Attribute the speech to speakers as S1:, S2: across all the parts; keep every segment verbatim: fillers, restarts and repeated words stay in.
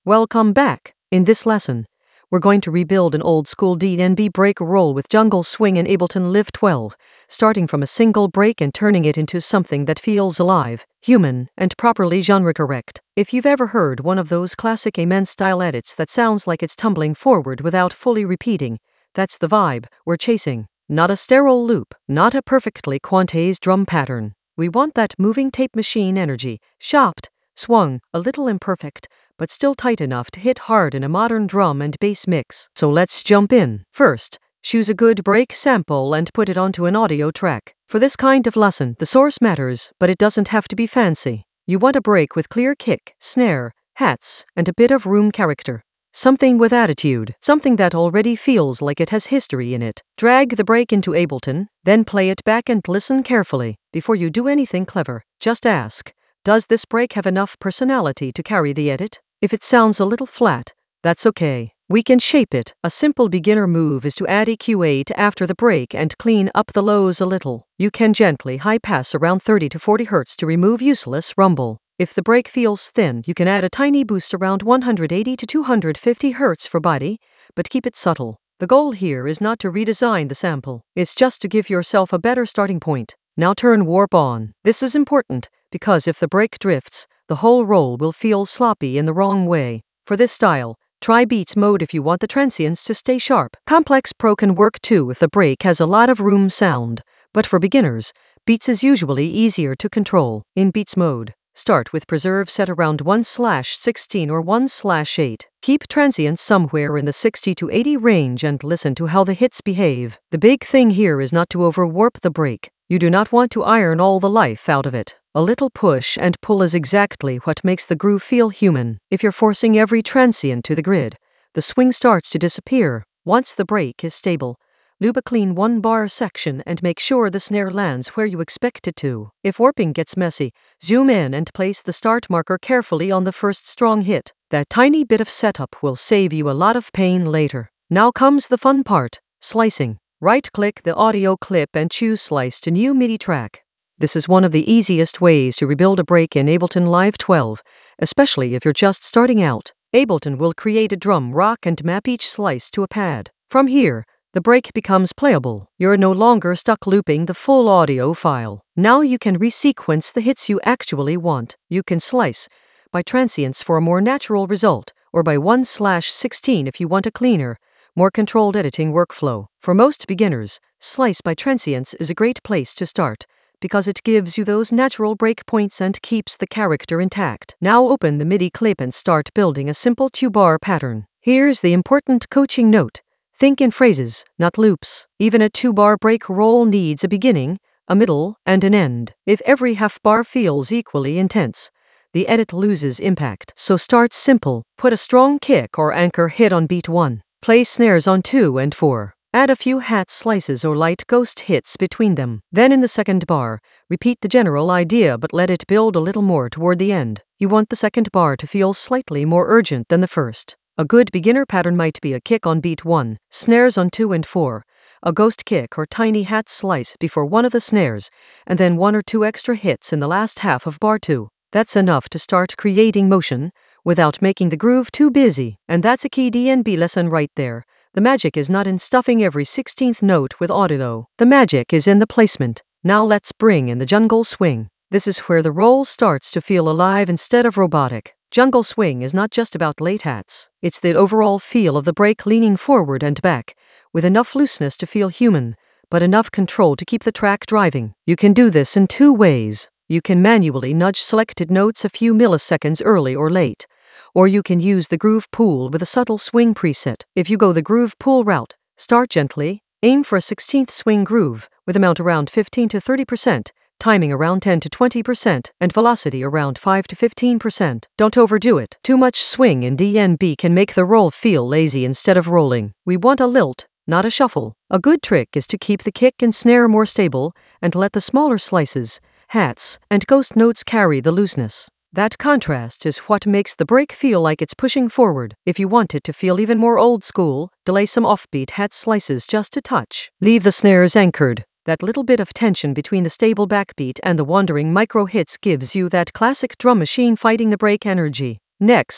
S1: Welcome back. In this lesson, we're going to rebuild an old school D N B break roll with Jungle Swing and Ableton Live twelve, starting from a single break and turning it into something that feels alive, human, and properly genre correct. If you've ever heard one of those classic Amen style edits that sounds like it's tumbling forward without fully repeating, that's the vibe we're chasing. Not a sterile loop, not a perfectly quantized drum pattern. We want that moving tape machine energy, chopped, swung, a little imperfect, but still tight enough to hit hard in a modern drum and bass mix. So let's jump in. First, choose a good break sample and put it onto an audio track. For this kind of lesson, the source matters, but it doesn't have to be fancy. You want a break with clear kick, snare, hats, and a bit of room character. Something with attitude, something that already feels like it has history in it. Drag the break into Ableton, then play it back and listen carefully. Before you do anything clever, just ask, does this break have enough personality to carry the edit? If it sounds a little flat, that's okay. We can shape it. A simple beginner move is to add E Q eight after the break and clean up the lows a little. You can gently high pass around thirty to forty hertz to remove useless rumble. If the break feels thin, you can add a tiny boost around one hundred eighty to two hundred fifty hertz for body, but keep it subtle. The goal here is not to redesign the sample, it's just to give yourself a better starting point. Now turn warp on. This is important, because if the break drifts, the whole roll will feel sloppy in the wrong way. For this style, try beats mode if you want the transients to stay sharp. Complex Pro can work too if the break has a lot of room sound, but for beginners, beats is usually easier to control. In beats mode, start with preserve set around one slash sixteen or one slash eight. Keep transients somewhere in the sixty to eighty range and listen to how the hits behave. The big thing here is not to overwarp the break. You do not want to iron all the life out of it. A little push and pull is exactly what makes the groove feel human. If you're forcing every transient to the grid, the swing starts to disappear. Once the break is stable, loop a clean one bar section and make sure the snare lands where you expect it to. If warping gets messy, zoom in and place the start marker carefully on the first strong hit. That tiny bit of setup will save you a lot of pain later. Now comes the fun part, slicing. Right-click the audio clip and choose Slice to New MIDI track. This is one of the easiest ways to rebuild a break in Ableton Live twelve, especially if you're just starting out. Ableton will create a drum rock and map each slice to a pad. From here, the break becomes playable. You're no longer stuck looping the full audio file. Now you can resequence the hits you actually want. You can slice by transients for a more natural result, or by one slash sixteen if you want a cleaner, more controlled editing workflow. For most beginners, slice by transients is a great place to start, because it gives you those natural breakpoints and keeps the character intact. Now open the MIDI clip and start building a simple two-bar pattern. Here's the important coaching note. Think in phrases, not loops. Even a two-bar break roll needs a beginning, a middle, and an end. If every half-bar feels equally intense, the edit loses impact. So start simple. Put a strong kick or anchor hit on beat one. Play snares on two and four. Add a few hat slices or light ghost hits between them. Then in the second bar, repeat the general idea but let it build a little more toward the end. You want the second bar to feel slightly more urgent than the first. A good beginner pattern might be a kick on beat one, snares on two and four, a ghost kick or tiny hat slice before one of the snares, and then one or two extra hits in the last half of bar two. That's enough to start creating motion without making the groove too busy. And that's a key D N B lesson right there. The magic is not in stuffing every sixteenth note with audio. The magic is in the placement. Now let's bring in the jungle swing. This is where the roll starts to feel alive instead of robotic. Jungle swing is not just about late hats. It's the overall feel of the break leaning forward and back, with enough looseness to feel human, but enough control to keep the track driving. You can do this in two ways. You can manually nudge selected notes a few milliseconds early or late, or you can use the groove pool with a subtle swing preset. If you go the groove pool route, start gently, aim for a sixteenth swing groove, with amount around fifteen to thirty percent, timing around ten to twenty percent, and velocity around five to fifteen percent. Don't overdo it. Too much swing in D N B can make the roll feel lazy instead of rolling. We want a lilt, not a shuffle. A good trick is to keep the kick and snare more stable, and let the smaller slices, hats, and ghost notes carry the looseness. That contrast is what makes the break feel like it's pushing forward. If you want it to feel even more old school, delay some offbeat hat slices just a touch. Leave the snares anchored. That little bit of tension between the stable backbeat and the wandering micro hits gives you that classic drum machine fighting the break energy. Next,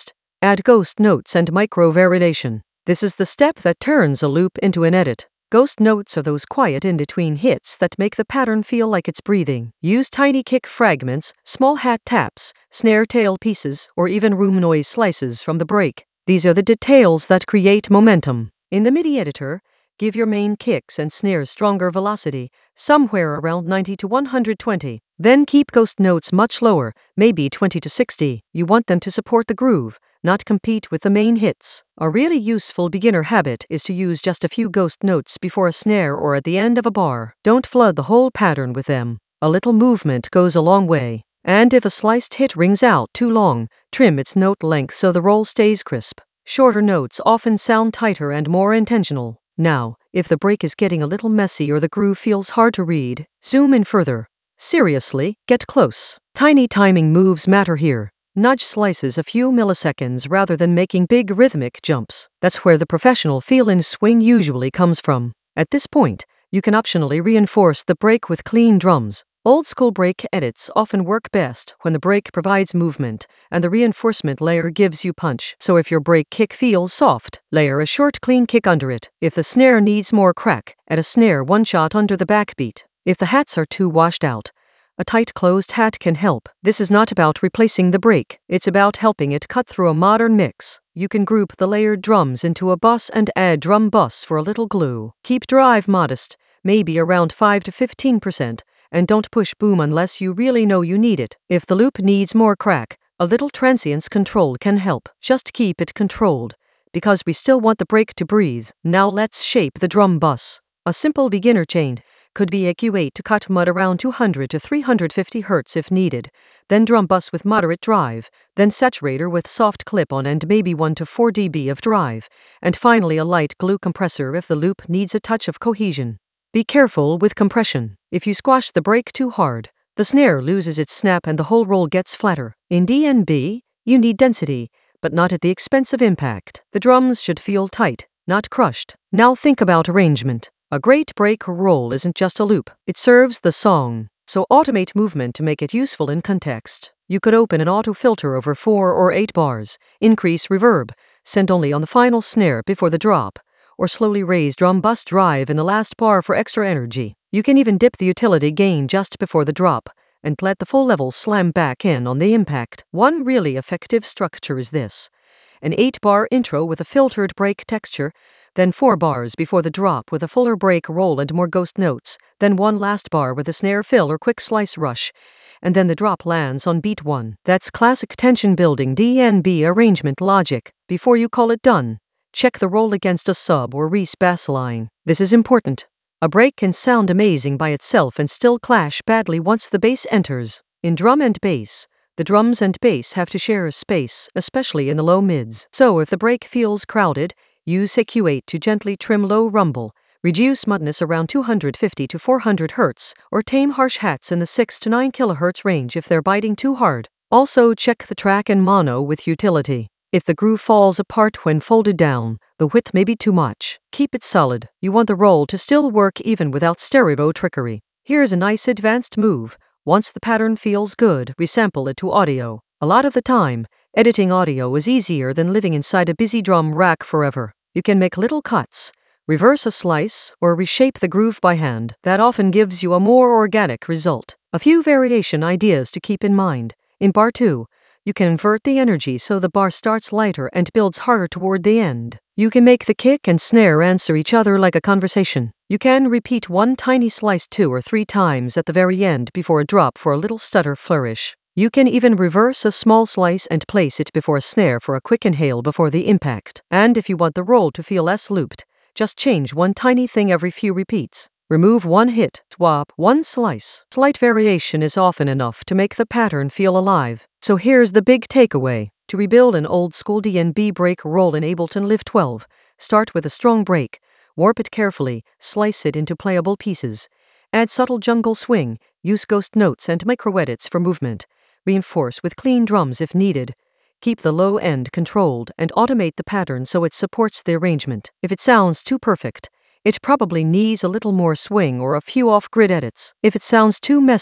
S1: Add ghost notes and micro variation. This is the step that turns a loop into an edit. Ghost notes are those quiet in-between hits that make the pattern feel like it's breathing. Use tiny kick fragments, small hat taps, snare tail pieces, or even room noise slices from the break. These are the details that create momentum. In the MIDI editor, give your main kicks and snares stronger velocity, somewhere around ninety to one hundred twenty. Then keep ghost notes much lower, maybe twenty to sixty. You want them to support the groove, not compete with the main hits. A really useful beginner habit is to use just a few ghost notes before a snare or at the end of a bar. Don't flood the whole pattern with them. A little movement goes a long way. And if a sliced hit rings out too long, trim its note length so the roll stays crisp. Shorter notes often sound tighter and more intentional. Now, if the break is getting a little messy or the groove feels hard to read, zoom in further. Seriously, get close. Tiny timing moves matter here. Nudge slices a few milliseconds rather than making big rhythmic jumps. That's where the professional feel in swing usually comes from. At this point, you can optionally reinforce the break with clean drums. Old school break edits often work best when the break provides movement and the reinforcement layer gives you punch. So if your break kick feels soft, layer a short clean kick under it. If the snare needs more crack, add a snare one shot under the backbeat. If the hats are too washed out, a tight closed hat can help. This is not about replacing the break, it's about helping it cut through a modern mix. You can group the layered drums into a bus and add drum bus for a little glue. Keep drive modest, maybe around five to fifteen percent. And don't push boom unless you really know you need it. If the loop needs more crack, a little transience control can help. Just keep it controlled, because we still want the break to breathe. Now let's shape the drum bus. A simple beginner chain could be E Q eight to cut mud around two hundred to three hundred fifty hertz if needed, then drum bus with moderate drive, then saturator with soft clip-on and maybe one to four decibels of drive, and finally a light glue compressor if the loop needs a touch of cohesion. Be careful with compression. If you squash the break too hard, the snare loses its snap and the whole roll gets flatter. In D N B, you need density, but not at the expense of impact. The drums should feel tight, not crushed. Now think about arrangement. A great break roll isn't just a loop, it serves the song. So automate movement to make it useful in context. You could open an auto filter over four or eight bars, increase reverb, send only on the final snare before the drop, or slowly raise drum bus drive in the last bar for extra energy. You can even dip the utility gain just before the drop, and let the full level slam back in on the impact. One really effective structure is this: an eight bar intro with a filtered break texture, then four bars before the drop with a fuller break roll and more ghost notes, then one last bar with a snare fill or quick slice rush, and then the drop lands on beat one. That's classic tension building D N B arrangement logic. Before you call it done, check the roll against a sub or Reese bass line. This is important. A break can sound amazing by itself and still clash badly once the bass enters. In drum and bass, the drums and bass have to share space, especially in the low mids. So if the break feels crowded, use E Q eight to gently trim low rumble, reduce mudness around two hundred fifty to four hundred hertz, or tame harsh hats in the six to nine kilohertz range if they're biting too hard. Also check the track and mono with utility. If the groove falls apart when folded down, the width may be too much. Keep it solid. You want the roll to still work even without stereo trickery. Here's a nice advanced move. Once the pattern feels good, resample it to audio. A lot of the time, editing audio is easier than living inside a busy drum rack forever. You can make little cuts, reverse a slice, or reshape the groove by hand. That often gives you a more organic result. A few variation ideas to keep in mind. In bar two, you can invert the energy so the bar starts lighter and builds harder toward the end. You can make the kick and snare answer each other like a conversation. You can repeat one tiny slice two or three times at the very end before a drop for a little stutter flourish. You can even reverse a small slice and place it before a snare for a quick inhale before the impact. And if you want the roll to feel less looped, just change one tiny thing every few repeats. Remove one hit, swap one slice. Slight variation is often enough to make the pattern feel alive. So here's the big takeaway. To rebuild an old school D N B break roll in Ableton Live twelve, start with a strong break, warp it carefully, slice it into playable pieces. Add subtle jungle swing, use ghost notes and micro edits for movement. Reinforce with clean drums if needed. Keep the low end controlled and automate the pattern so it supports the arrangement. If it sounds too perfect, it probably needs a little more swing or a few off-grid edits. If it sounds too messy,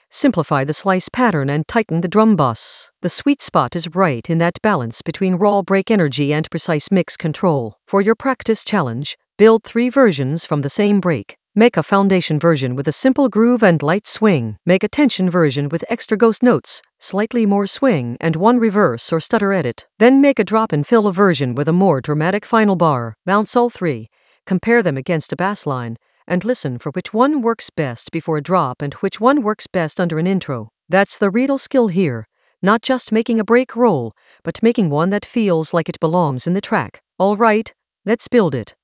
S1: Simplify the slice pattern and tighten the drum bus. The sweet spot is right in that balance between raw break energy and precise mix control. For your practice challenge, build three versions from the same break. Make a foundation version with a simple groove and light swing. Make a tension version with extra ghost notes, slightly more swing, and one reverse or stutter edit. Then make a drop and fill version with a more dramatic final bar. Bounce all three. Compare them against a bass line, and listen for which one works best before a drop and which one works best under an intro. That's the real skill here. Not just making a break roll, but making one that feels like it belongs in the track. All right, let's build it.